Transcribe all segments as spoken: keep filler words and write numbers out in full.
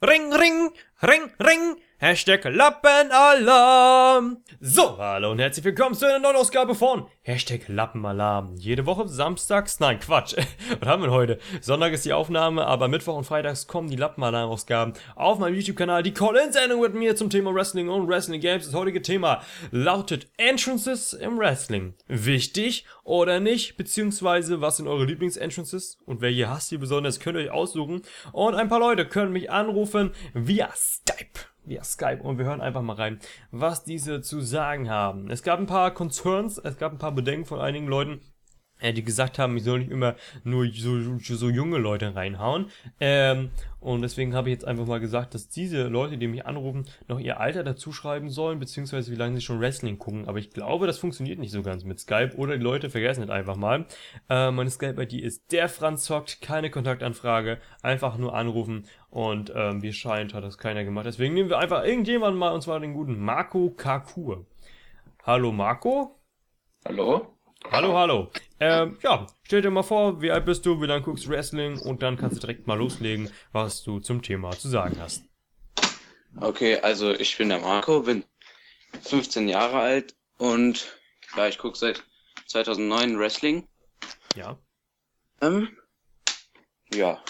Ring, ring, ring, ring, Hashtag Lappenalarm. So, hallo und herzlich willkommen zu einer neuen Ausgabe von Hashtag Lappenalarm. Jede Woche samstags, nein Quatsch, was haben wir heute? Sonntag ist die Aufnahme, aber Mittwoch und Freitags kommen die Lappenalarm-Ausgaben auf meinem YouTube-Kanal. Die Call-In-Sendung mit mir zum Thema Wrestling und Wrestling-Games. Das heutige Thema lautet Entrances im Wrestling. Wichtig oder nicht? Beziehungsweise, was sind eure Lieblings-Entrances? Und welche hasst ihr besonders? Könnt ihr euch aussuchen. Und ein paar Leute können mich anrufen via Skype. Via Skype und wir hören einfach mal rein, was diese zu sagen haben. Es gab ein paar Concerns, es gab ein paar Bedenken von einigen Leuten, die gesagt haben, ich soll nicht immer nur so, so junge Leute reinhauen. Ähm, und deswegen habe ich jetzt einfach mal gesagt, dass diese Leute, die mich anrufen, noch ihr Alter dazu schreiben sollen, beziehungsweise wie lange sie schon Wrestling gucken. Aber ich glaube, das funktioniert nicht so ganz mit Skype oder die Leute vergessen es einfach mal. Äh, meine Skype-I D ist der Franz zockt, keine Kontaktanfrage, einfach nur anrufen und ähm, wie scheint hat das keiner gemacht. Deswegen nehmen wir einfach irgendjemanden mal, und zwar den guten Marco Kakur. Hallo Marco? Hallo? Hallo, hallo. Ähm, ja, stell dir mal vor, wie alt bist du, wie lange guckst du Wrestling und dann kannst du direkt mal loslegen, was du zum Thema zu sagen hast. Okay, also ich bin der Marco, bin fünfzehn Jahre alt und ja, ich gucke seit zweitausendneun Wrestling. Ja. Ähm, ja.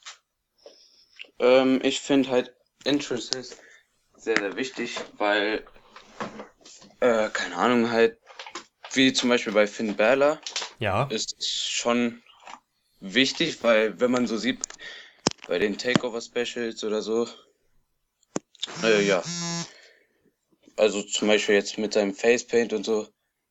Ähm, ich finde halt Entrances sehr, sehr wichtig, weil, äh, keine Ahnung, halt, wie zum Beispiel bei Finn Balor, Ja. ist schon wichtig, weil wenn man so sieht, bei den Takeover-Specials oder so, äh, ja, also zum Beispiel jetzt mit seinem Facepaint und so.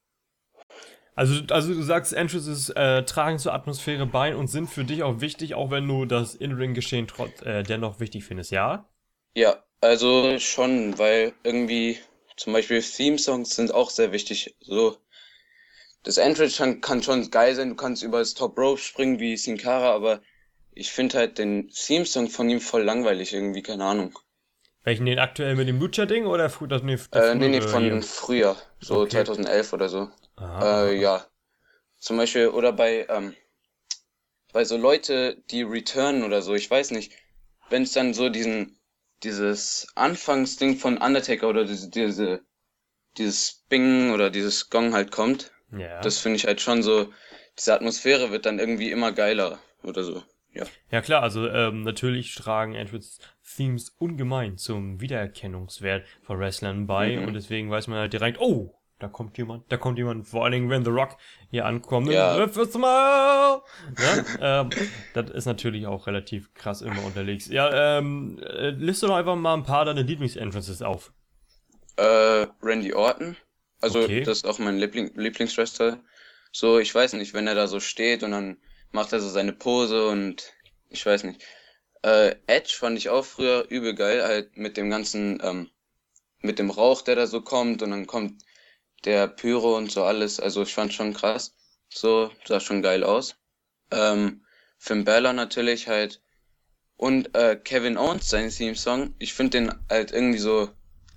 Also, also du sagst, Entrances äh, tragen zur Atmosphäre bei und sind für dich auch wichtig, auch wenn du das In-Ring-Geschehen trotz äh, dennoch wichtig findest, ja? Ja, also schon, weil irgendwie zum Beispiel Theme-Songs sind auch sehr wichtig. So, das Entrance kann, kann schon geil sein, du kannst über das Top Rope springen wie Sin Cara, aber ich finde halt den Theme-Song von ihm voll langweilig irgendwie, keine Ahnung. Welchen, den aktuell mit dem Lucha-Ding oder frü das, nee, der Äh, nee, nee, frühere von hier? früher, so Okay. zweitausendelf oder so. Aha, aha. Äh, ja. Zum Beispiel, oder bei, ähm, bei so Leute, die returnen oder so, ich weiß nicht, wenn es dann so diesen, dieses Anfangsding von Undertaker oder diese, diese, dieses Bing oder dieses Gong halt kommt, Ja. das finde ich halt schon so, diese Atmosphäre wird dann irgendwie immer geiler oder so, ja. Ja klar, also ähm, natürlich tragen Entrance-Themes ungemein zum Wiedererkennungswert von Wrestlern bei Mhm. und deswegen weiß man halt direkt, oh, da kommt jemand, da kommt jemand, vor allen Dingen, wenn The Rock hier ankommt, Ja. ne? First Mal! Ne? ähm, das ist natürlich auch relativ krass immer unterwegs. Ja, ähm, äh, liste doch einfach mal ein paar deiner Lieblings-Entrances auf. Äh, Randy Orton, also Okay. das ist auch mein Liebling Lieblingswrestler. So, ich weiß nicht, wenn er da so steht und dann macht er so seine Pose und ich weiß nicht. Äh, Edge fand ich auch früher übel geil, halt mit dem ganzen, ähm, mit dem Rauch, der da so kommt und dann kommt der Pyro und so alles. Also ich fand schon krass. So, sah schon geil aus. Ähm, Finn Balor natürlich halt. Und äh, Kevin Owens, sein Theme-Song. Ich finde den halt irgendwie so,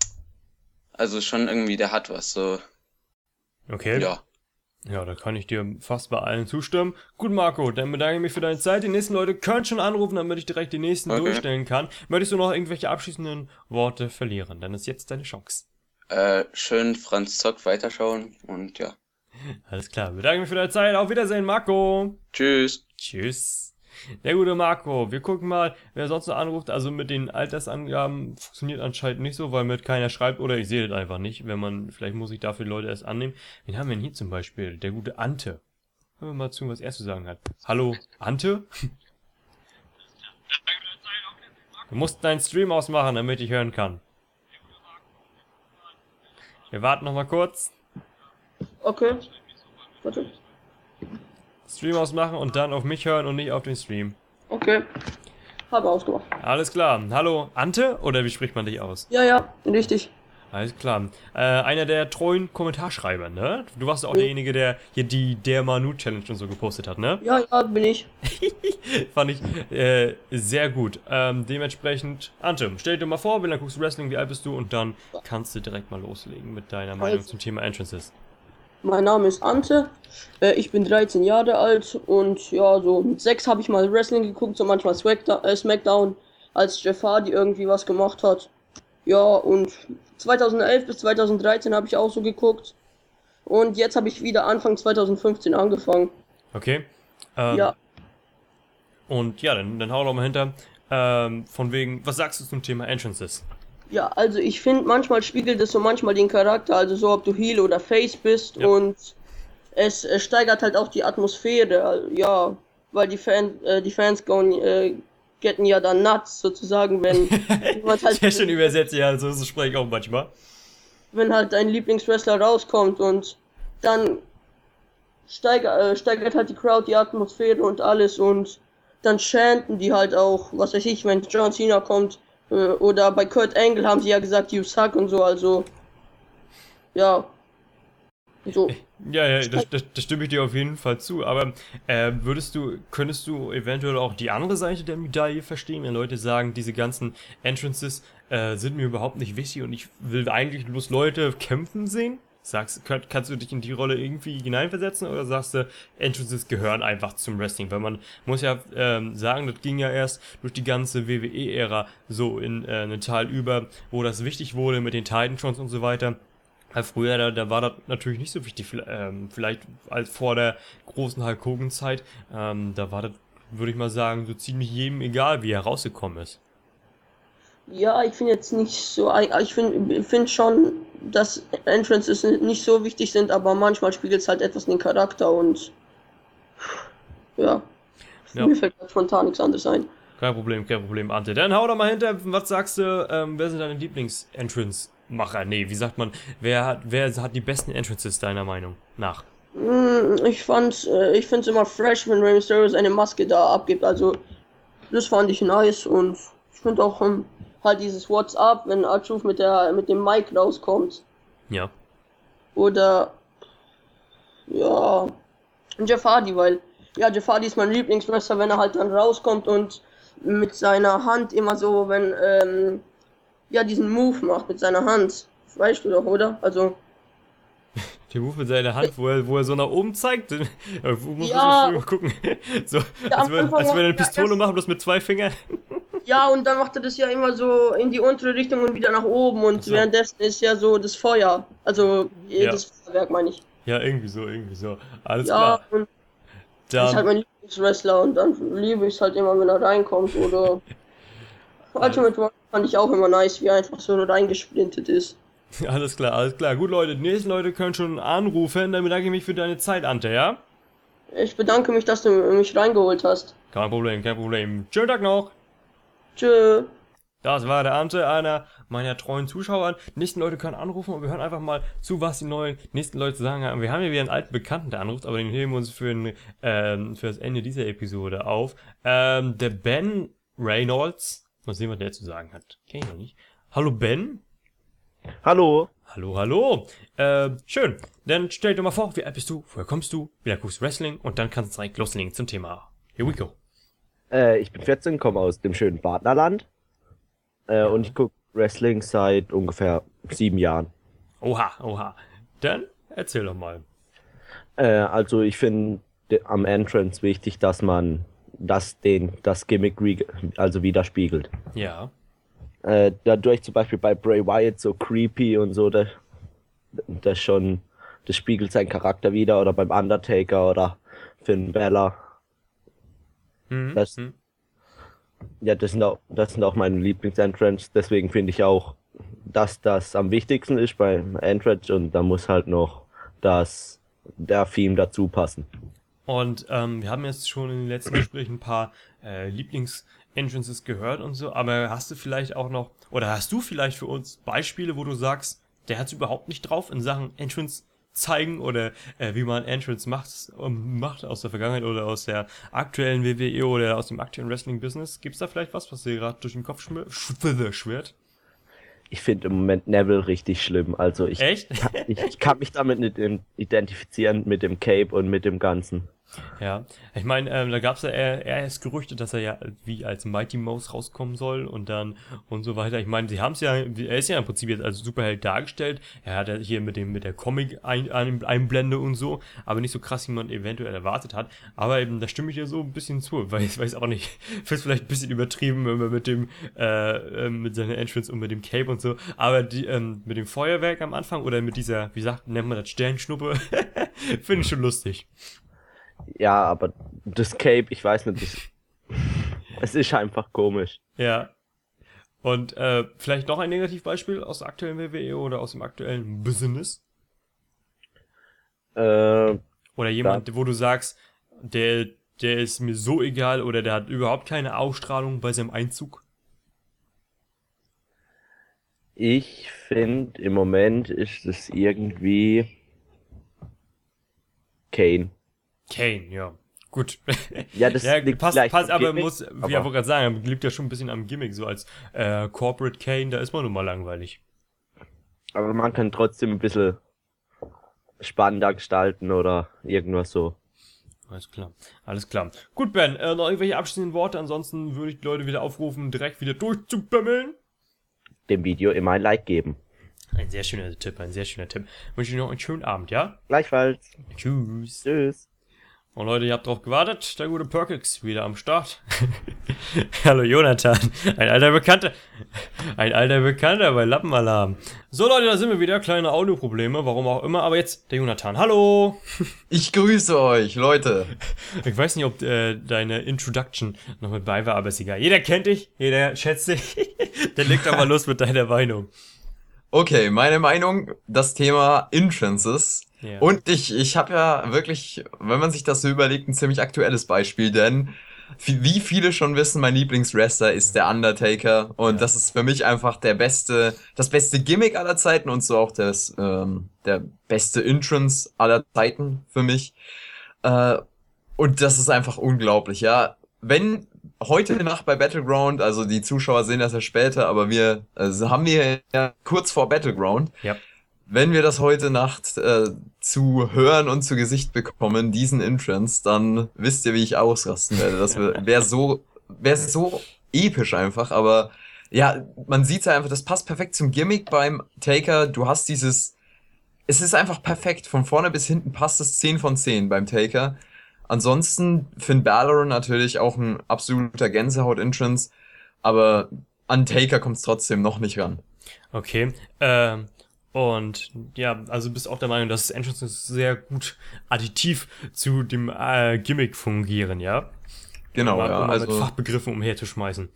also schon irgendwie, der hat was, so, Okay. ja. Ja, da kann ich dir fast bei allen zustimmen. Gut, Marco, dann bedanke ich mich für deine Zeit. Die nächsten Leute können schon anrufen, damit ich direkt die nächsten Okay. durchstellen kann. Möchtest du noch irgendwelche abschließenden Worte verlieren? Dann ist jetzt deine Chance. Äh, schön Franz Zock weiterschauen und ja. Alles klar, bedanke mich für deine Zeit. Auf Wiedersehen, Marco. Tschüss. Tschüss. Der gute Marco. Wir gucken mal, wer sonst noch anruft. Also mit den Altersangaben funktioniert anscheinend nicht so, weil mit keiner schreibt oder ich sehe das einfach nicht. Wenn man, vielleicht muss ich dafür die Leute erst annehmen. Wen haben wir denn hier zum Beispiel? Der gute Ante. Hören wir mal zu, was er zu sagen hat. Hallo, Ante? Du musst deinen Stream ausmachen, damit ich hören kann. Wir warten noch mal kurz. Okay. Warte. Stream ausmachen und dann auf mich hören und nicht auf den Stream. Okay. Habe ausgemacht. Alles klar. Hallo, Ante? Oder wie spricht man dich aus? Ja, ja, richtig. Alles klar. Äh, einer der treuen Kommentarschreiber, ne? Du warst auch derjenige, der hier die Der Manu Challenge und so gepostet hat, ne? Ja, ja, bin ich. Fand ich äh, sehr gut. Ähm, dementsprechend, Ante, stell dir mal vor, wie lange guckst du Wrestling, wie alt bist du und dann kannst du direkt mal loslegen mit deiner Meinung Also. zum Thema Entrances. Mein Name ist Ante. Äh, ich bin dreizehn Jahre alt und ja, so mit sechs habe ich mal Wrestling geguckt, so manchmal Smackdown, äh, Smackdown. als Jeff Hardy irgendwie was gemacht hat. Ja, und zweitausendelf bis zweitausenddreizehn habe ich auch so geguckt. Und jetzt habe ich wieder Anfang zweitausendfünfzehn angefangen. Okay. Ähm, Ja, Und ja, dann, dann hau doch mal hinter. Ähm, von wegen, was sagst du zum Thema Entrances? ja, also ich finde, manchmal spiegelt es so manchmal den Charakter, also so ob du Heel oder Face bist Ja. und es äh, steigert halt auch die Atmosphäre, also, ja, weil die Fan, äh, die Fans gehen, äh, getten ja dann nuts sozusagen, wenn jemand halt, Sehr schön übersetzt, ja, so, so spreche ich auch manchmal. wenn halt dein Lieblingswrestler rauskommt und dann steigert, äh, steigert halt die Crowd die Atmosphäre und alles und dann chanten die halt auch, was weiß ich, wenn John Cena kommt äh, oder bei Kurt Angle haben sie ja gesagt, you suck und so, also ja, so. Ja, ja, das, das, das stimme ich dir auf jeden Fall zu. Aber äh, würdest du, könntest du eventuell auch die andere Seite der Medaille verstehen, wenn Leute sagen, diese ganzen Entrances äh, sind mir überhaupt nicht wichtig und ich will eigentlich bloß Leute kämpfen sehen? Sagst, kann, kannst du dich in die Rolle irgendwie hineinversetzen oder sagst du, Entrances gehören einfach zum Wrestling? Weil man muss ja ähm, sagen, das ging ja erst durch die ganze W W E-Ära so in äh, einen Teil über, wo das wichtig wurde mit den Titantrons und so weiter. Ja, früher, da, da war das natürlich nicht so wichtig, ähm, vielleicht als vor der großen Hulk Hogan Zeit, ähm, da war das, würde ich mal sagen, so ziemlich jedem egal, wie er rausgekommen ist. Ja, ich finde jetzt nicht so, ich finde find schon, dass Entrances nicht so wichtig sind, aber manchmal spiegelt es halt etwas den Charakter und ja, Ja. mir fällt halt spontan nichts anderes ein. Kein Problem, kein Problem, Ante. Dann hau doch mal hinter, was sagst du, ähm, wer sind deine Lieblings-Entrance-Macher? Nee, wie sagt man, wer hat, wer hat die besten Entrances deiner Meinung nach? Hm, Ich fand, äh, ich finde es immer fresh, wenn Rey Mysterio seine Maske da abgibt, also das fand ich nice und ich finde auch ähm, halt dieses What's Up, wenn R-Truth mit der mit dem Mic rauskommt Ja. oder ja, Jeff Hardy, weil ja, Jeff Hardy ist mein Lieblingswrestler, wenn er halt dann rauskommt und mit seiner Hand immer so, wenn ähm, ja diesen Move macht mit seiner Hand, das weißt du doch, oder? Also Der Move mit seiner Hand, wo er, wo er so nach oben zeigt. Äh, wo muss Ja. man so gucken. So, Ja, als am würde Anfang als würde er eine macht er Pistole erst- machen, bloß mit zwei Fingern. ja, und dann macht er das ja immer so in die untere Richtung und wieder nach oben und so. währenddessen ist ja so das Feuer, also äh, Ja. das Feuerwerk meine ich. Ja, irgendwie so, irgendwie so. Alles Ja, klar. und das ist halt Dann, mein Lieblingswrestler und dann liebe ich es halt immer, wenn er reinkommt oder Ultimate Warrior fand ich auch immer nice, wie er einfach so reingesprintet ist. alles klar, alles klar. Gut, Leute, die nächsten Leute können schon anrufen. Dann bedanke ich mich für deine Zeit, Ante, ja? Ich bedanke mich, dass du mich reingeholt hast. Kein Problem, kein Problem. Schönen Tag noch. Tschö. Das war der Ante, einer meiner treuen Zuschauer. Die nächsten Leute können anrufen und wir hören einfach mal zu, was die neuen nächsten Leute zu sagen haben. Wir haben ja wieder einen alten Bekannten, der anruft, aber den heben wir uns für, ein, ähm, für das Ende dieser Episode auf. Ähm, der Ben Reynolds. Mal sehen, was der zu sagen hat. Kenn ich noch nicht. Hallo Ben. Hallo. Hallo, hallo. Äh, schön. Dann stell dir mal vor, wie alt bist du, woher kommst du, wie lange guckst du Wrestling und dann kannst du direkt loslegen zum Thema. Here we go. Äh, ich bin vierzehn, komme aus dem schönen Partnerland. Äh, und ich gucke Wrestling seit ungefähr sieben Jahren. Oha, oha. Dann erzähl doch mal. Äh, also ich finde am Entrance wichtig, dass man das, den, das Gimmick re- also widerspiegelt. Ja. Äh, dadurch zum Beispiel bei Bray Wyatt so creepy und so, das, das schon, das spiegelt seinen Charakter wider. Oder beim Undertaker oder Finn Balor. Mhm. Das, mhm. Ja, das sind auch, das sind auch meine Lieblingsentrance. Deswegen finde ich auch, dass das am wichtigsten ist beim Entrance und da muss halt noch das, der Theme dazu passen. Und ähm, wir haben jetzt schon in den letzten Gesprächen ein paar äh, Lieblings-Entrances gehört und so, aber hast du vielleicht auch noch, oder hast du vielleicht für uns Beispiele, wo du sagst, der hat es überhaupt nicht drauf in Sachen Entrance zeigen oder äh, wie man Entrance macht, ähm, macht aus der Vergangenheit oder aus der aktuellen W W E oder aus dem aktuellen Wrestling-Business? Gibt's da vielleicht was, was dir gerade durch den Kopf schwir- schw- schwirrt? Ich finde im Moment Neville richtig schlimm. Also ich, Echt? ich, ich kann mich damit nicht in- identifizieren mit dem Cape und mit dem Ganzen. Ja, ich meine, ähm, da gab's ja eher, eher erst Gerüchte, dass er ja wie als Mighty Mouse rauskommen soll und dann und so weiter. Ich meine, sie haben es ja, er ist ja im Prinzip jetzt als Superheld dargestellt. Er hat ja hier mit dem mit der Comic-Einblende und so, aber nicht so krass, wie man eventuell erwartet hat. Aber eben, da stimme ich dir so ein bisschen zu, weil ich weiß auch nicht, ist vielleicht ein bisschen übertrieben wenn man mit dem äh, äh, mit seiner Entrance und mit dem Cape und so. Aber die ähm, mit dem Feuerwerk am Anfang oder mit dieser, wie sagt, nennt man das Sternschnuppe, finde ich schon lustig. Ja, aber das Cape, ich weiß nicht, das, es ist einfach komisch. Ja. Und äh, vielleicht noch ein Negativbeispiel aus der aktuellen W W E oder aus dem aktuellen Business? Äh, Oder jemand, wo du sagst, der, der ist mir so egal oder der hat überhaupt keine Ausstrahlung bei seinem Einzug? Ich finde, im Moment ist es irgendwie Kane. Kane, ja. Gut. Ja, das ja, liegt passt, vielleicht passt am aber Gimmick, muss, aber- ja, wollte gerade sagen, liegt ja schon ein bisschen am Gimmick, so als äh, Corporate Kane, da ist man nun mal langweilig. Aber man kann trotzdem ein bisschen spannender gestalten oder irgendwas so. Alles klar, alles klar. Gut, Ben, äh, noch irgendwelche abschließenden Worte, ansonsten würde ich die Leute wieder aufrufen, direkt wieder durchzubimmeln. Dem Video immer ein Like geben. Ein sehr schöner Tipp, ein sehr schöner Tipp. Wünsche Ihnen noch einen schönen Abend, ja? Gleichfalls. Tschüss. Tschüss. Und Leute, ihr habt drauf gewartet, der gute Perkix wieder am Start. Hallo Jonathan, ein alter Bekannter. Ein alter Bekannter bei Lappenalarm. So Leute, da sind wir wieder, kleine Audioprobleme, warum auch immer, aber jetzt der Jonathan. Hallo! Ich grüße euch, Leute. Ich weiß nicht, ob äh, deine Introduction noch mit bei war, aber ist egal. Jeder kennt dich, jeder schätzt dich. Dann leg doch mal los mit deiner Meinung. Okay, meine Meinung, das Thema Entrances. Ja. Und ich, ich habe ja wirklich, wenn man sich das so überlegt, ein ziemlich aktuelles Beispiel, denn wie wie viele schon wissen, mein Lieblingswrestler ist der Undertaker und Ja. das ist für mich einfach der beste, das beste Gimmick aller Zeiten und so auch das, ähm, der beste Entrance aller Zeiten für mich. Äh, und das ist einfach unglaublich, ja. Wenn heute Nacht bei Battleground, also die Zuschauer sehen das ja später, aber wir also haben wir ja kurz vor Battleground. Ja. Wenn wir das heute Nacht äh, zu hören und zu Gesicht bekommen, diesen Entrance, dann wisst ihr, wie ich ausrasten werde. Das wäre so, wäre so episch einfach, aber ja, man sieht ja einfach, das passt perfekt zum Gimmick beim Taker. Du hast dieses, es ist einfach perfekt, von vorne bis hinten passt es zehn von zehn beim Taker. Ansonsten Finn Balor natürlich auch ein absoluter Gänsehaut-Entrance, aber an Taker kommt es trotzdem noch nicht ran. Okay, ähm, und ja, also bist auch der Meinung, dass Entrances sehr gut additiv zu dem äh, Gimmick fungieren, ja? Genau, um mal, ja, um mal mit also Fachbegriffen umherzuschmeißen.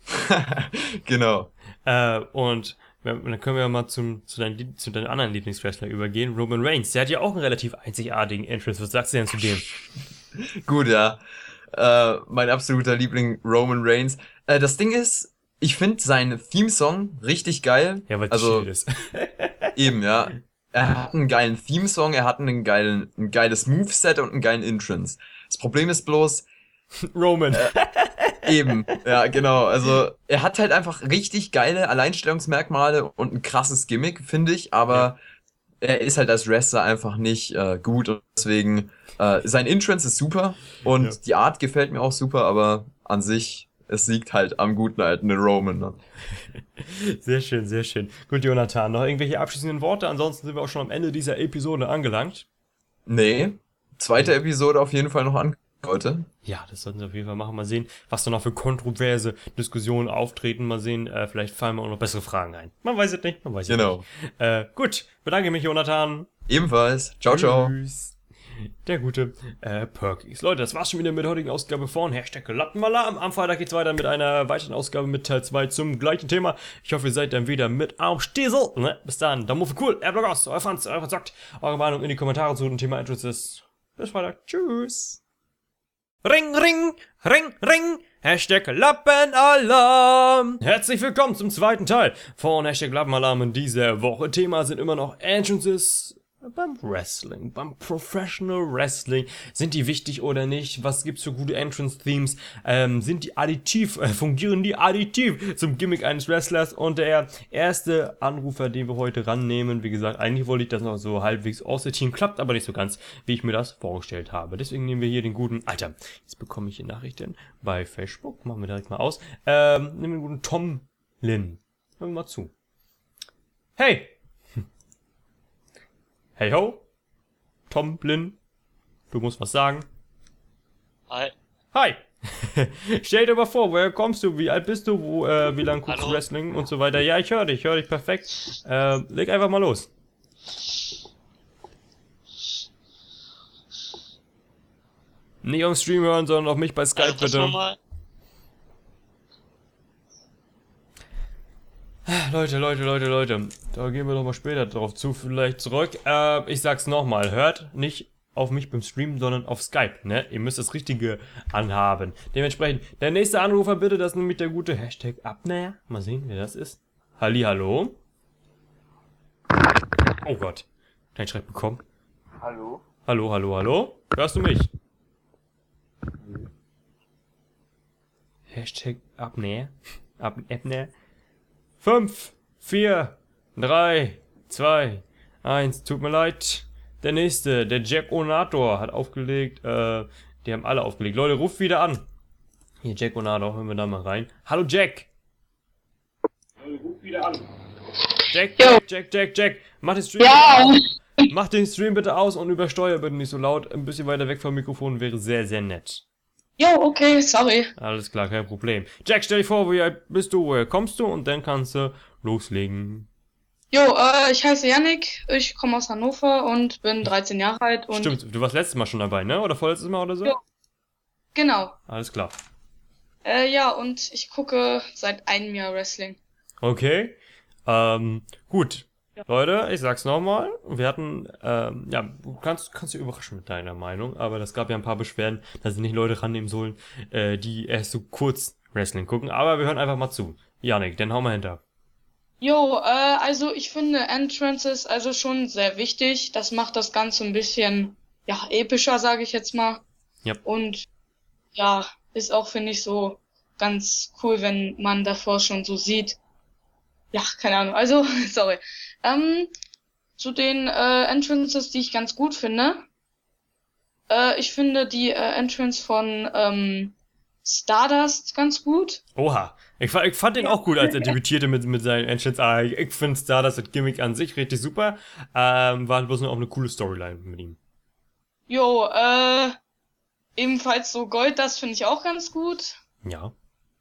genau. Äh, und ja, dann können wir mal zum, zu, deinen, Lieb- zu deinen anderen Lieblingswrestler übergehen. Roman Reigns, der hat ja auch einen relativ einzigartigen Entrance. Was sagst du denn zu dem? Gut, ja. Äh, mein absoluter Liebling Roman Reigns. Äh, das Ding ist, ich finde seinen Theme-Song richtig geil. Ja, weil es also chill ist. eben, ja. Er hat einen geilen Theme-Song, er hat einen geilen, ein geiles Moveset und einen geilen Entrance. Das Problem ist bloß, Roman. eben, ja, genau. Also, er hat halt einfach richtig geile Alleinstellungsmerkmale und ein krasses Gimmick, finde ich, aber er ist halt als Wrestler einfach nicht äh, gut und deswegen, äh, sein Entrance ist super und Ja. die Art gefällt mir auch super, aber an sich, es liegt halt am guten alten Roman. Ne? Sehr schön, sehr schön. Gut, Jonathan, noch irgendwelche abschließenden Worte? Ansonsten sind wir auch schon am Ende dieser Episode angelangt. Nee, zweite Episode auf jeden Fall noch an heute. Ja, das sollten wir auf jeden Fall machen. Mal sehen, was da noch für kontroverse Diskussionen auftreten. Mal sehen, äh, vielleicht fallen mir auch noch bessere Fragen ein. Man weiß es nicht, man weiß es Genau. nicht. Äh, gut, bedanke mich, Jonathan. Ebenfalls. Ciao, ciao. Tschüss. Der gute äh, Perkins. Leute, das war's schon wieder mit der heutigen Ausgabe von Hashtag Lappenalarm. Am Freitag geht's weiter mit einer weiteren Ausgabe mit Teil zwei zum gleichen Thema. Ich hoffe, ihr seid dann wieder mit am Stiesel. Ne? Bis dann. Daumen hoch für cool. Airblock aus. Euer Franz, euer Sagt. Eure Meinung in die Kommentare zu dem Thema Entrances. Bis Freitag. Tschüss. Ring, ring, ring, ring. Hashtag Lappenalarm. Herzlich willkommen zum zweiten Teil von Hashtag Lappenalarm in dieser Woche. Thema sind immer noch Entrances beim Wrestling, beim Professional Wrestling. Sind die wichtig oder nicht? Was gibt's für gute Entrance-Themes? Ähm, sind die additiv, äh, fungieren die additiv zum Gimmick eines Wrestlers? Und der erste Anrufer, den wir heute rannehmen, wie gesagt, eigentlich wollte ich das noch so halbwegs aussortieren, klappt aber nicht so ganz, wie ich mir das vorgestellt habe. Deswegen nehmen wir hier den guten, Alter, jetzt bekomme ich hier Nachrichten bei Facebook, machen wir direkt mal aus, ähm, nehmen wir den guten Tom Lin. Hören wir mal zu. Hey! Hey ho, Tom Lin, du musst was sagen. Hi. Hi. Stell dir mal vor, woher kommst du, wie alt bist du, wo, äh, wie lange guckst du Hallo? Wrestling und so weiter. Ja, ich höre dich, ich höre dich perfekt. Äh, leg einfach mal los. Nicht am Stream hören, sondern auf mich bei Skype Also, das bitte. nochmal. Leute, Leute, Leute, Leute, da gehen wir doch mal später drauf zu, vielleicht zurück. Äh, ich sag's nochmal, hört nicht auf mich beim Stream, sondern auf Skype, ne? Ihr müsst das Richtige anhaben. Dementsprechend, der nächste Anrufer bitte, das ist nämlich der gute Hashtag Abner. Mal sehen, wer das ist. Hallihallo. Oh Gott, kein Schreck bekommen. Hallo? Hallo, hallo, hallo. Hörst du mich? Hashtag Abner. Ab Abner. fünf, vier, drei, zwei, eins, tut mir leid. Der nächste, der Jack Onator hat aufgelegt, äh, die haben alle aufgelegt. Leute, ruft wieder an. Hier, Jack Onator, hören wir da mal rein. Hallo Jack. Ruf wieder an. Jack, Jack, Jack, Jack, Jack. Mach den Stream Ja. bitte aus. Mach den Stream bitte aus und übersteuer bitte nicht so laut. Ein bisschen weiter weg vom Mikrofon wäre sehr, sehr nett. Jo, okay, sorry. Alles klar, kein Problem. Jack, stell dich vor, wie alt bist du, woher kommst du und dann kannst du loslegen. Jo, äh, ich heiße Yannick, ich komme aus Hannover und bin dreizehn Jahre alt und Stimmt, du warst letztes Mal schon dabei, ne? Oder vorletztes Mal oder so? Ja. genau. Alles klar. Äh, ja, und ich gucke seit einem Jahr Wrestling. Okay. Ähm, gut. Ja. Leute, ich sag's nochmal. Wir hatten, ähm, ja, du kannst, kannst dich überraschen mit deiner Meinung, aber das gab ja ein paar Beschwerden, dass sie nicht Leute rannehmen sollen, äh, die erst so kurz Wrestling gucken. Aber wir hören einfach mal zu. Janik, dann hau mal hinter. Jo, äh, also ich finde Entrances also schon sehr wichtig. Das macht das Ganze ein bisschen, ja, epischer, sage ich jetzt mal. Ja. Und ja, ist auch, finde ich, so ganz cool, wenn man davor schon so sieht. Ja, keine Ahnung. Also, sorry. Ähm, zu den äh, Entrances, die ich ganz gut finde. Äh, ich finde die äh, Entrance von ähm, Stardust ganz gut. Oha. Ich, fa- ich fand den auch gut, als er debütierte mit, mit seinen Entrance. Ah, ich, ich finde Stardust, das Gimmick an sich richtig super. Ähm, war bloß noch auch eine coole Storyline mit ihm. Jo, äh, ebenfalls so Gold, das finde ich auch ganz gut. Ja.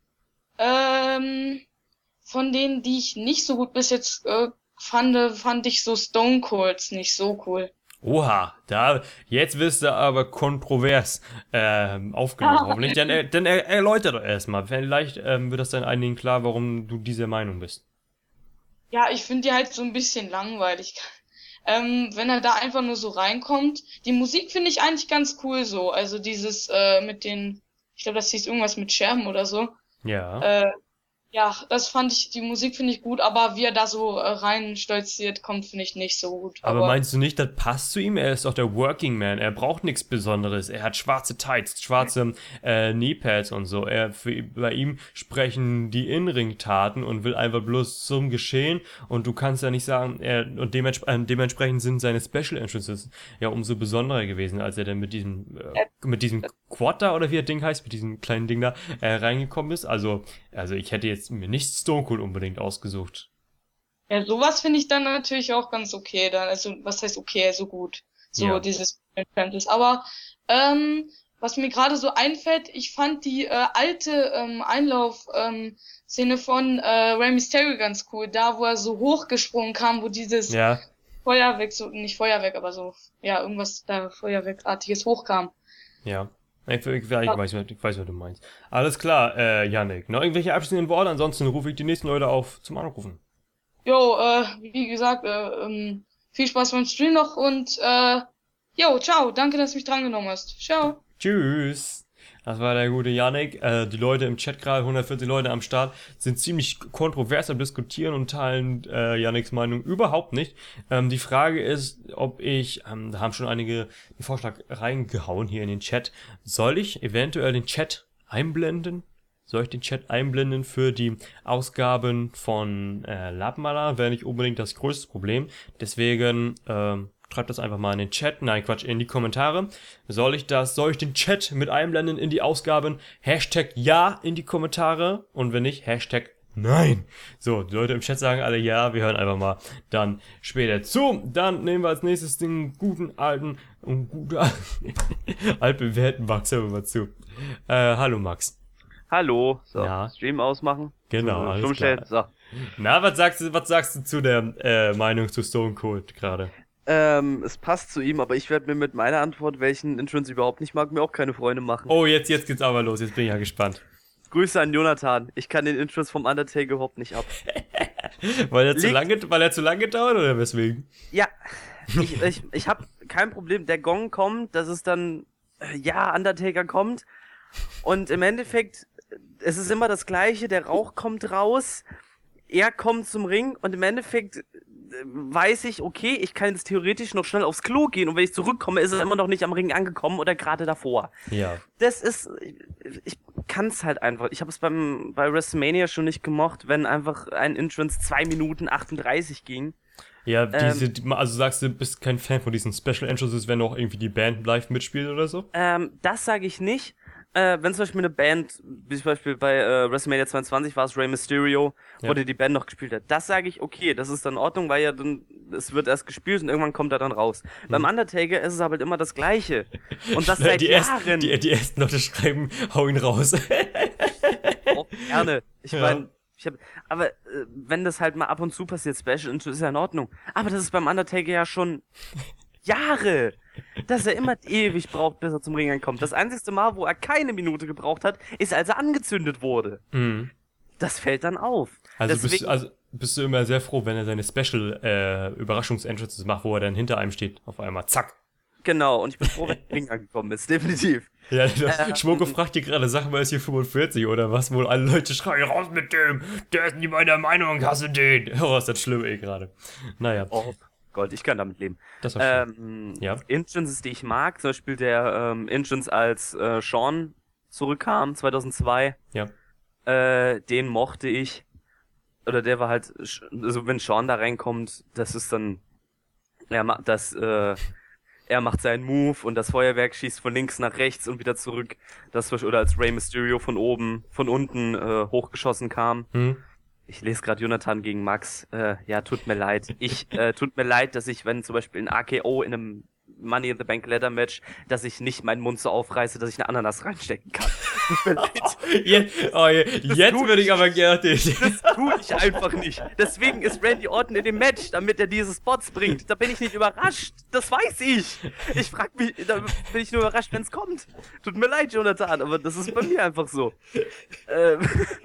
Ähm, von denen, die ich nicht so gut bis jetzt äh, fand, fand ich so Stone Colds nicht so cool. Oha, da, jetzt wirst du aber kontrovers ähm, aufgenommen, Ah. hoffentlich. Dann, er, dann er, erläuter doch erstmal. Vielleicht ähm, wird das dann einigen klar, warum du dieser Meinung bist. Ja, ich finde die halt so ein bisschen langweilig. Ähm, wenn er da einfach nur so reinkommt. Die Musik finde ich eigentlich ganz cool so. Also dieses äh, mit den, ich glaube, das hieß irgendwas mit Scherben oder so. Ja. Äh, ja, das fand ich, die Musik finde ich gut, aber wie er da so äh, rein stolziert kommt, finde ich nicht so gut. Aber meinst du nicht, das passt zu ihm? Er ist doch der Working Man. Er braucht nichts Besonderes. Er hat schwarze Tights, schwarze äh, Kneepads und so. Er, für, bei ihm sprechen die Innenring-Taten und will einfach bloß zum Geschehen. Und du kannst ja nicht sagen, er, und dementspre äh, dementsprechend sind seine Special Entrances ja umso besonderer gewesen, als er dann mit diesem, äh, mit diesem Quad da, oder wie das Ding heißt, mit diesem kleinen Ding da, äh, reingekommen ist. Also, also ich hätte jetzt mir nicht Stone Cold unbedingt ausgesucht. Ja, sowas finde ich dann natürlich auch ganz okay. Dann, also, was heißt okay, so gut. So, Ja. dieses Entrances. Aber, ähm, was mir gerade so einfällt, ich fand die äh, alte ähm, Einlauf ähm, Szene von äh, Rey Mysterio ganz cool. Da, wo er so hochgesprungen kam, wo dieses Ja. Feuerwerk, so, nicht Feuerwerk, aber so, ja, irgendwas da Feuerwerkartiges hochkam. Ja. Ich, ich, ich, weiß, ich weiß, was du meinst. Alles klar, äh, Yannick. Noch irgendwelche abschließenden Worte? Ansonsten rufe ich die nächsten Leute auf zum Anrufen. Jo, äh, wie gesagt, äh, ähm, viel Spaß beim Stream noch und, äh, jo, ciao, danke, dass du mich drangenommen hast. Ciao. Tschüss. Das war der gute Yannick. Äh, die Leute im Chat gerade, hundertvierzig Leute am Start, sind ziemlich kontrovers am Diskutieren und teilen äh, Yannicks Meinung überhaupt nicht. Ähm, die Frage ist, ob ich, ähm, da haben schon einige den Vorschlag reingehauen hier in den Chat, soll ich eventuell den Chat einblenden? Soll ich den Chat einblenden für die Ausgaben von äh, Labmala? Wäre nicht unbedingt das größte Problem. Deswegen, ähm, schreibt das einfach mal in den Chat. Nein, Quatsch, in die Kommentare. Soll ich das, soll ich den Chat mit einblenden in die Ausgaben? Hashtag ja in die Kommentare. Und wenn nicht, Hashtag nein. So, die Leute im Chat sagen alle ja. Wir hören einfach mal dann später zu. Dann nehmen wir als nächstes den guten alten und guten altbewährten Max. Hören wir mal zu. Äh, hallo Max. Hallo. So, Ja. Stream ausmachen. Genau, alles Stummstellen. So. Na, was sagst du, was sagst du zu der äh, Meinung zu Stone Cold gerade? Ähm, es passt zu ihm, aber ich werde mir mit meiner Antwort, welchen Entrance überhaupt nicht mag, mir auch keine Freunde machen. Oh, jetzt, jetzt geht's aber los. Jetzt bin ich ja gespannt. Grüße an Jonathan. Ich kann den Entrance vom Undertaker überhaupt nicht ab. Weil er zu Liegt- lange, weil er zu lange dauert oder weswegen? Ja, ich, ich, ich habe kein Problem. Der Gong kommt, dass es dann, äh, ja, Undertaker kommt. Und im Endeffekt, es ist immer das Gleiche. Der Rauch kommt raus, er kommt zum Ring und im Endeffekt äh, weiß ich, okay, ich kann jetzt theoretisch noch schnell aufs Klo gehen und wenn ich zurückkomme, ist er immer noch nicht am Ring angekommen oder gerade davor. Ja. Das ist, ich, ich kann's halt einfach. Ich habe es beim bei WrestleMania schon nicht gemocht, wenn einfach ein Entrance zwei Minuten achtunddreißig ging. Ja, Ähm, diese, die- also sagst du, bist kein Fan von diesen Special Entrances, wenn auch irgendwie die Band live mitspielt oder so? Ähm, das sage ich nicht. Äh, wenn zum Beispiel eine Band, wie zum Beispiel bei äh, WrestleMania zweiundzwanzig war es Rey Mysterio, Ja. wo der die Band noch gespielt hat. Das sage ich, okay, das ist dann in Ordnung, weil ja dann, es wird erst gespielt und irgendwann kommt er dann raus. Beim Undertaker ist es aber halt immer das Gleiche. Und das seit die, Jahren. ersten, die, die ersten Leute schreiben, hau ihn raus. Auch gerne. Ich Ja. meine, ich hab, aber äh, wenn das halt mal ab und zu passiert, Special Intro ist ja in Ordnung. Aber das ist beim Undertaker ja schon Jahre, dass er immer ewig braucht, bis er zum Ring ankommt. Das einzigste Mal, wo er keine Minute gebraucht hat, ist, als er angezündet wurde. Mhm. Das fällt dann auf. Also, bist, Deswegen- du- also bist du immer sehr froh, wenn er seine Special äh, Überraschungs-Entrances macht, wo er dann hinter einem steht, auf einmal, zack. Genau, und ich bin froh, wenn der Ring angekommen ist, definitiv. Ja, das, Ähm. Schmucke fragt dir gerade, sag mal, ist hier fünfundvierzig oder was? Wo alle Leute schreien, raus mit dem, der ist nicht meiner Meinung, hasse den. Oh, ist das schlimm, ey, gerade. Naja, Oh Gott, ich kann damit leben. das war schön. Ähm, Ja. Entrances, die ich mag, zum Beispiel der ähm, Entrance, als äh, Sean zurückkam, zweitausendzwei. Ja. Äh, den mochte ich. Oder der war halt, sch- also wenn Sean da reinkommt, das ist dann, er macht das, äh, er macht seinen Move und das Feuerwerk schießt von links nach rechts und wieder zurück. Das war, oder als Rey Mysterio von oben, von unten äh, hochgeschossen kam. Hm? Ich lese gerade Jonathan gegen Max. Äh, ja, tut mir leid. Ich, äh, tut mir leid, dass ich, wenn zum Beispiel ein A K O in einem Money in the Bank Ladder Match, dass ich nicht meinen Mund so aufreiße, dass ich eine Ananas reinstecken kann. Tut mir leid. Jetzt, oh, je- jetzt tut würde ich aber gerne den. Das tue ich einfach nicht. Deswegen ist Randy Orton in dem Match, damit er diese Spots bringt. Da bin ich nicht überrascht. Das weiß ich. Ich frag mich, da bin ich nur überrascht, wenn es kommt. Tut mir leid, Jonathan, aber das ist bei mir einfach so. Ähm.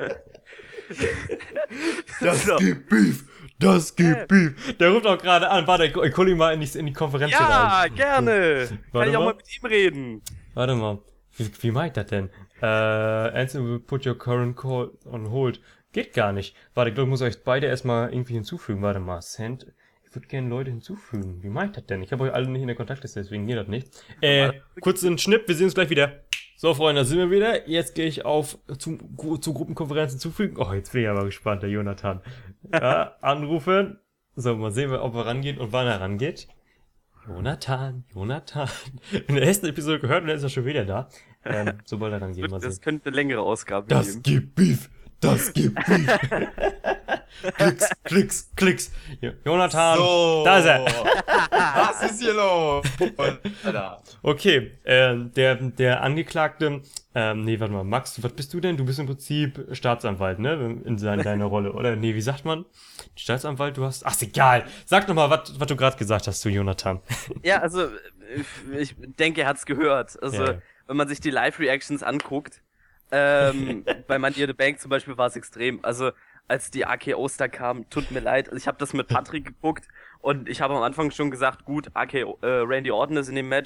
Das So. gibt Beef, das gibt Äh. Beef. Der ruft auch gerade an. Warte, ich hol ihn mal in die, in die Konferenz hier Ja, rein. gerne. Kann Warte ich auch mal. mal mit ihm reden. Warte mal. Wie, wie meint das denn? Äh, Answer will put your current call on hold. Geht gar nicht. Warte, ich glaube, ich muss euch beide erstmal irgendwie hinzufügen. Warte mal. Send. Ich würde gerne Leute hinzufügen. Wie meint das denn? Ich habe euch alle nicht in der Kontaktliste, deswegen geht das nicht. Äh, kurz einen Schnipp, wir sehen uns gleich wieder. So, Freunde, da sind wir wieder. Jetzt gehe ich auf zu, zu Gruppenkonferenz hinzufügen. Oh, jetzt bin ich aber gespannt, der Jonathan. Ja, anrufen. So, mal sehen, ob er rangeht und wann er rangeht. Jonathan, Jonathan. In der ersten Episode gehört und dann ist er schon wieder da. Ähm, sobald er rangeht, mal Das sehen. könnte eine längere Ausgabe Das geben. gibt Beef. Das gibt Beef. Klicks, Klicks, Klicks. Jo- Jonathan, So. da ist er. Was ist hier los? Alter. Okay, ähm, der, der Angeklagte, ähm, nee, warte mal, Max, was bist du denn? Du bist im Prinzip Staatsanwalt, ne? In seiner, deiner Rolle, oder? Nee, wie sagt man? Staatsanwalt, du hast, ach, ist egal. Sag doch mal, was, was du gerade gesagt hast zu Jonathan. Ja, also ich denke, er hat's gehört. Also Ja. wenn man sich die Live-Reactions anguckt, ähm, bei Money in the Bank zum Beispiel war es extrem. Also als die A K Os da kamen, tut mir leid. Also ich habe das mit Patrick geguckt und ich habe am Anfang schon gesagt, gut, A K O, äh, Randy Orton ist in dem Match.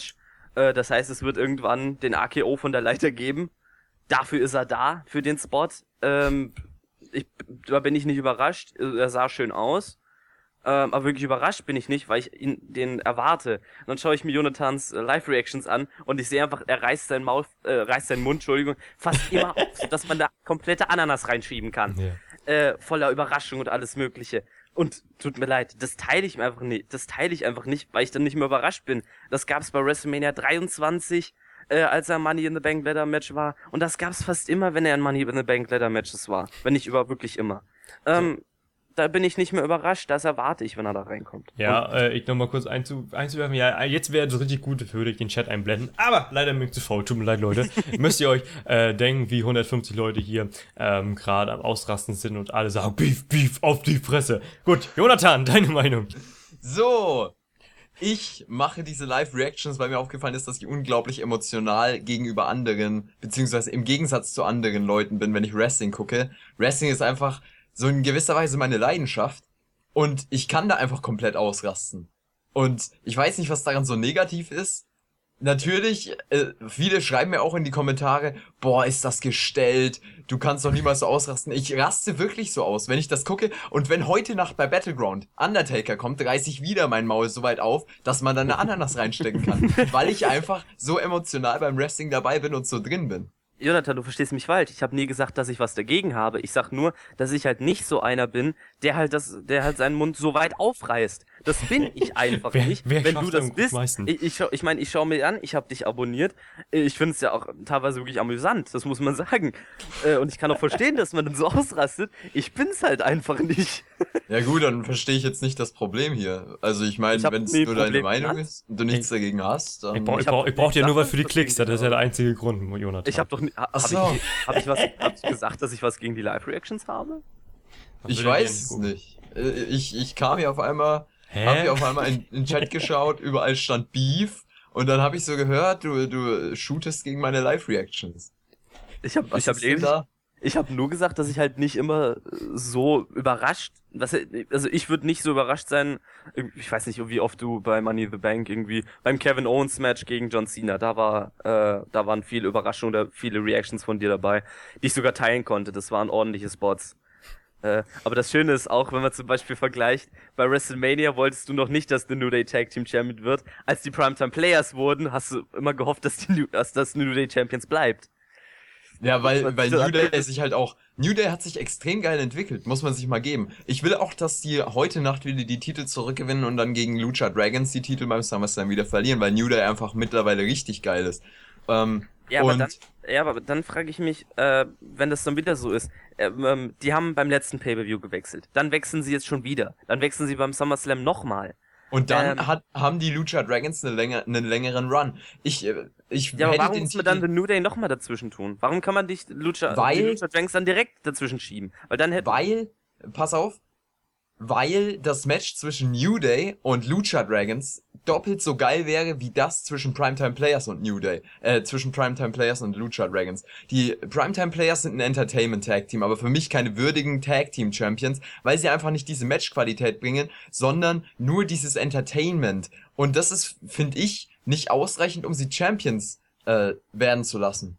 Äh, das heißt, es wird irgendwann den A K O von der Leiter geben. Dafür ist er da, für den Spot. Ähm, ich, da bin ich nicht überrascht. Er sah schön aus. Ähm, aber wirklich überrascht bin ich nicht, weil ich ihn, den erwarte. Und dann schaue ich mir Jonathans äh, Live-Reactions an und ich sehe einfach, er reißt seinen Mouth, äh, reißt seinen Mund, Entschuldigung, fast immer auf, dass man da komplette Ananas reinschieben kann. Ja. Äh, voller Überraschung und alles Mögliche. Und tut mir leid, das teile ich mir einfach nicht, das teile ich einfach nicht, weil ich dann nicht mehr überrascht bin. Das gab's bei WrestleMania dreiundzwanzig, äh, als er Money in the Bank Ladder Match war. Und das gab's fast immer, wenn er in Money in the Bank Ladder Matches war. Wenn nicht über wirklich immer. Ähm, Da bin ich nicht mehr überrascht, das erwarte ich, wenn er da reinkommt. Ja, Und, äh, ich nochmal kurz einzu, einzuwerfen. Ja, jetzt wäre es richtig gut, würde ich den Chat einblenden. Aber leider bin ich zu faul. Tut mir leid, Leute. Müsst ihr euch äh, denken, wie hundertfünfzig Leute hier ähm, gerade am Ausrasten sind und alle sagen, Beef, Beef, auf die Fresse. Gut, Jonathan, deine Meinung. So, ich mache diese Live-Reactions, weil mir aufgefallen ist, dass ich unglaublich emotional gegenüber anderen, beziehungsweise im Gegensatz zu anderen Leuten bin, wenn ich Wrestling gucke. Wrestling ist einfach so in gewisser Weise meine Leidenschaft und ich kann da einfach komplett ausrasten. Und ich weiß nicht, was daran so negativ ist. Natürlich, äh, viele schreiben mir auch in die Kommentare, boah, ist das gestellt, du kannst doch niemals so ausrasten. Ich raste wirklich so aus, wenn ich das gucke. Und wenn heute Nacht bei Battleground Undertaker kommt, reiße ich wieder mein Maul so weit auf, dass man dann eine Ananas reinstecken kann. Weil ich einfach so emotional beim Wrestling dabei bin und so drin bin. Jonathan, du verstehst mich falsch. Ich habe nie gesagt, dass ich was dagegen habe. Ich sag nur, dass ich halt nicht so einer bin, der halt das, der halt seinen Mund so weit aufreißt. Das bin ich einfach Wer- nicht. wer Wenn du schafft das am bist, meisten? ich, ich, schau, ich meine, ich schaue mir an, ich habe dich abonniert. Ich finde es ja auch teilweise wirklich amüsant, das muss man sagen. Äh, Und ich kann auch verstehen, dass man dann so ausrastet. Ich bin's halt einfach nicht. Ja gut, dann verstehe ich jetzt nicht das Problem hier. Also ich meine, Ich hab wenn es nie nur deine Problem Meinung genannt. ist und du nichts dagegen hast, dann... Ich brauche ich Ich hab brauch, ich brauch dir gesagt, nur was für die dass Klicks, das das ist ja der einzige Grund, Jonathan. Ich habe doch nie, ha, Ach hab so. ich, hab ich was, hab ich gesagt, dass ich was gegen die Live-Reactions habe? Was Ich will er weiß denn? es nicht. Äh, Ich, ich kam hier auf einmal, Hä? hab hier auf einmal in, in den Chat geschaut, überall stand Beef und dann habe ich so gehört, du, du shootest gegen meine Live-Reactions. Ich habe Was ich hab ist denn da? Ich habe nur gesagt, dass ich halt nicht immer äh, so überrascht, was, also ich würde nicht so überrascht sein, ich weiß nicht, wie oft du bei Money in the Bank irgendwie, beim Kevin Owens Match gegen John Cena, da war, äh, da waren viele Überraschungen oder viele Reactions von dir dabei, die ich sogar teilen konnte, das waren ordentliche Spots. Äh, aber das Schöne ist auch, wenn man zum Beispiel vergleicht, bei WrestleMania wolltest du noch nicht, dass The New Day Tag Team Champion wird, als die Primetime Players wurden, hast du immer gehofft, dass die New, dass das New Day Champions bleibt. Ja, weil, Was weil so New Day an- sich halt auch, New Day hat sich extrem geil entwickelt, muss man sich mal geben. Ich will auch, dass die heute Nacht wieder die Titel zurückgewinnen und dann gegen Lucha Dragons die Titel beim SummerSlam wieder verlieren, weil New Day einfach mittlerweile richtig geil ist. Ähm, Ja, aber und dann, ja, aber dann frage ich mich, äh, wenn das dann wieder so ist, äh, ähm, die haben beim letzten Pay-Per-View gewechselt, dann wechseln sie jetzt schon wieder, dann wechseln sie beim SummerSlam nochmal. Und dann Ähm. hat, haben die Lucha Dragons eine länger, einen längeren Run. Ich, äh, ich Ja, aber hätte warum den muss man dann Titel, The New Day nochmal dazwischen tun? Warum kann man nicht Lucha, Weil- die Lucha Dragons dann direkt dazwischen schieben? Weil dann hätte, weil, pass auf, weil das Match zwischen New Day und Lucha Dragons doppelt so geil wäre wie das zwischen Primetime Players und New Day, äh, zwischen Primetime Players und Lucha Dragons. Die Primetime Players sind ein Entertainment Tag Team, aber für mich keine würdigen Tag Team Champions, weil sie einfach nicht diese Matchqualität bringen, sondern nur dieses Entertainment. Und das ist, finde ich, nicht ausreichend, um sie Champions äh, werden zu lassen.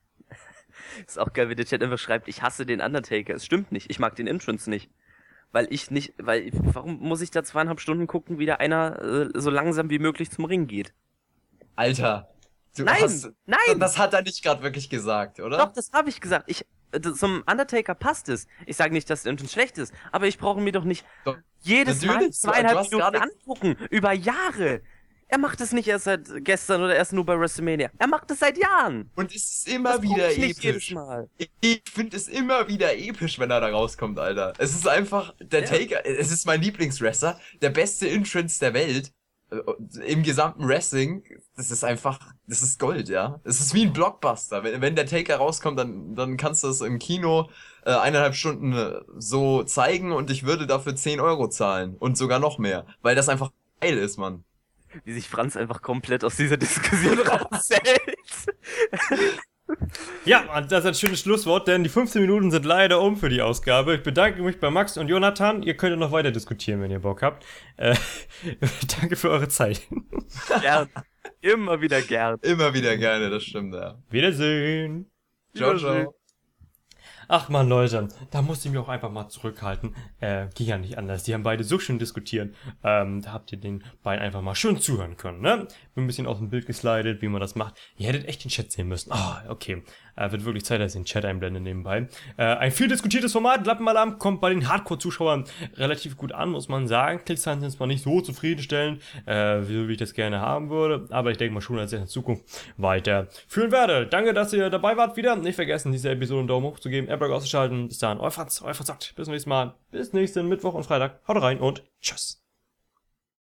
ist auch geil, wie der Chat einfach schreibt, ich hasse den Undertaker. Es stimmt nicht, ich mag den Entrance nicht. Weil ich nicht, weil, warum muss ich da zweieinhalb Stunden gucken, wie da einer äh, so langsam wie möglich zum Ring geht? Alter, du Nein, hast, nein! das hat er nicht gerade wirklich gesagt, oder? Doch, das habe ich gesagt. Ich, äh, das- zum Undertaker passt es. Ich sage nicht, dass der Entrance schlecht ist, aber ich brauche mir doch nicht Doch, jedes Mal natürlich, du- du zweieinhalb hast Minuten gerade- angucken. Über Jahre. Er macht es nicht erst seit gestern oder erst nur bei WrestleMania. Er macht es seit Jahren. Und es ist immer Das guck wieder ich nicht jedes episch. Mal. Ich finde es immer wieder episch, wenn er da rauskommt, Alter. Es ist einfach, der Ja. Taker, es ist mein Lieblingswrestler, der beste Entrance der Welt, äh, im gesamten Wrestling. Das ist einfach, das ist Gold, ja. Es ist wie ein Blockbuster. Wenn, wenn der Taker rauskommt, dann, dann kannst du es im Kino äh, eineinhalb Stunden äh, so zeigen und ich würde dafür zehn Euro zahlen. Und sogar noch mehr. Weil das einfach geil ist, Mann. Wie sich Franz einfach komplett aus dieser Diskussion raushält. Ja, und das ist ein schönes Schlusswort, denn die fünfzehn Minuten sind leider um für die Ausgabe. Ich bedanke mich bei Max und Jonathan. Ihr könnt noch weiter diskutieren, wenn ihr Bock habt. Äh, danke für eure Zeit. Ja, Immer wieder gern. Immer wieder gerne, das stimmt, ja. Wiedersehen. Ciao, ciao. Ach man, Leute, da musste ich mich auch einfach mal zurückhalten. Äh, ging ja nicht anders. Die haben beide so schön diskutiert. Ähm, da habt ihr den beiden einfach mal schön zuhören können, ne? Bin ein bisschen aus dem Bild geslidet, wie man das macht. Ihr hättet echt den Chat sehen müssen. Ah, okay. Äh, wird wirklich Zeit, dass ich den Chat einblende nebenbei. Äh, ein viel diskutiertes Format, Lappenalarm, kommt bei den Hardcore-Zuschauern relativ gut an, muss man sagen. Klickzahlen sind zwar nicht so zufriedenstellend, äh, wie ich das gerne haben würde, aber ich denke mal schon, dass ich in Zukunft weiterführen werde. Danke, dass ihr dabei wart wieder. Nicht vergessen, diese Episode einen Daumen hoch zu geben, Airbag auszuschalten. Bis dann, euer Franz, euer Franz sagt. Bis zum nächsten Mal. Bis nächsten Mittwoch und Freitag. Haut rein und tschüss.